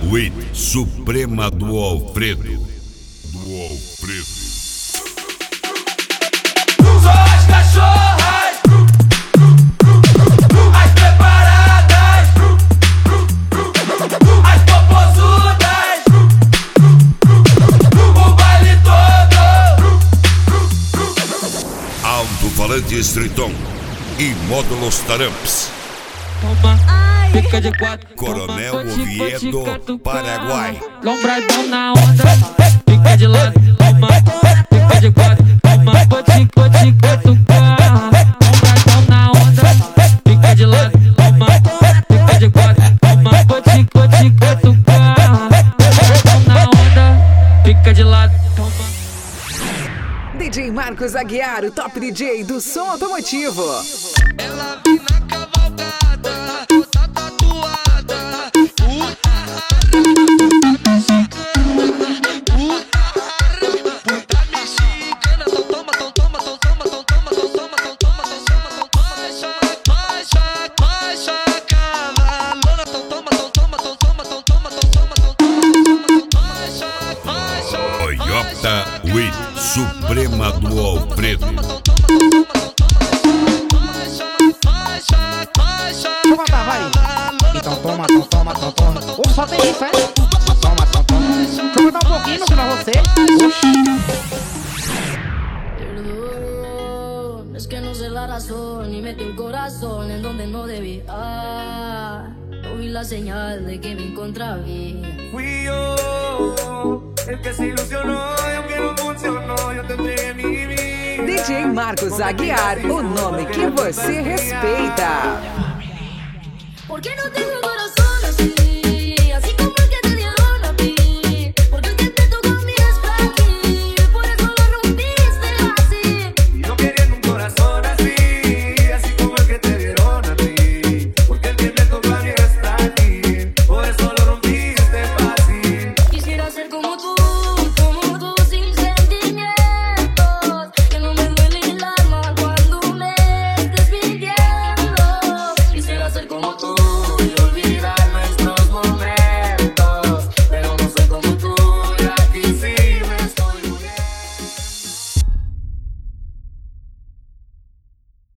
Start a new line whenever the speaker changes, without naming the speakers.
With Suprema do Alfredo.
Só as cachorras, as preparadas, as popozudas, o baile todo.
Alto-falante Estritão e módulos Taramps.
Toma, fica de quatro.
Coronel Oviedo, Paraguai.
Lombradão na onda, fica de lado. Toma, fica de quatro. Toma, cote, cutucar. Lombradão na onda, fica de lado. Toma, fica de quatro. Toma, cote, cutucar. Lombradão na onda, fica de lado. Toma.
DJ Marcos Aguiar, o top DJ do som automotivo.
Ela vem na cavalgada, toda tatuada. Puta mexicana, toma, baixa, cavalona, baixa.
Toyota with Suprema do Alfredo.
Vou cantar, vai. Então toma. Ou só tem isso, é? Toma. Deixa eu cantar um pouquinho pra você.
Perdón, es que no sé la razón y metí el corazón en donde no debía. No vi la señal de que me encontraba.
Fui yo el que se ilusionó y aunque no funcionó, yo te entregué mi vida.
DJ Marcos Aguiar, o nome que você respeita.
¿Por qué no tengo